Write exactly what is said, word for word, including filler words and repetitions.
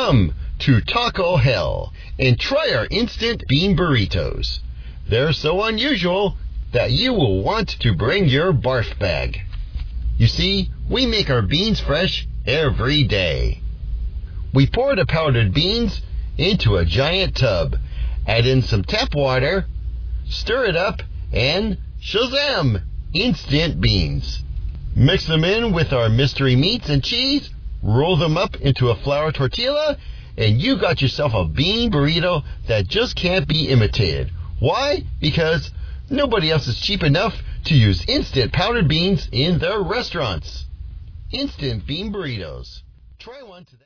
Come to Taco Hell and try our instant bean burritos. They're so unusual that you will want to bring your barf bag. You see, we make our beans fresh every day. We pour the powdered beans into a giant tub, add in some tap water, stir it up, and shazam! Instant beans. Mix them in with our mystery meats and cheese, roll them up into a flour tortilla, and you got yourself a bean burrito that just can't be imitated. Why? Because nobody else is cheap enough to use instant powdered beans in their restaurants. Instant bean burritos. Try one today.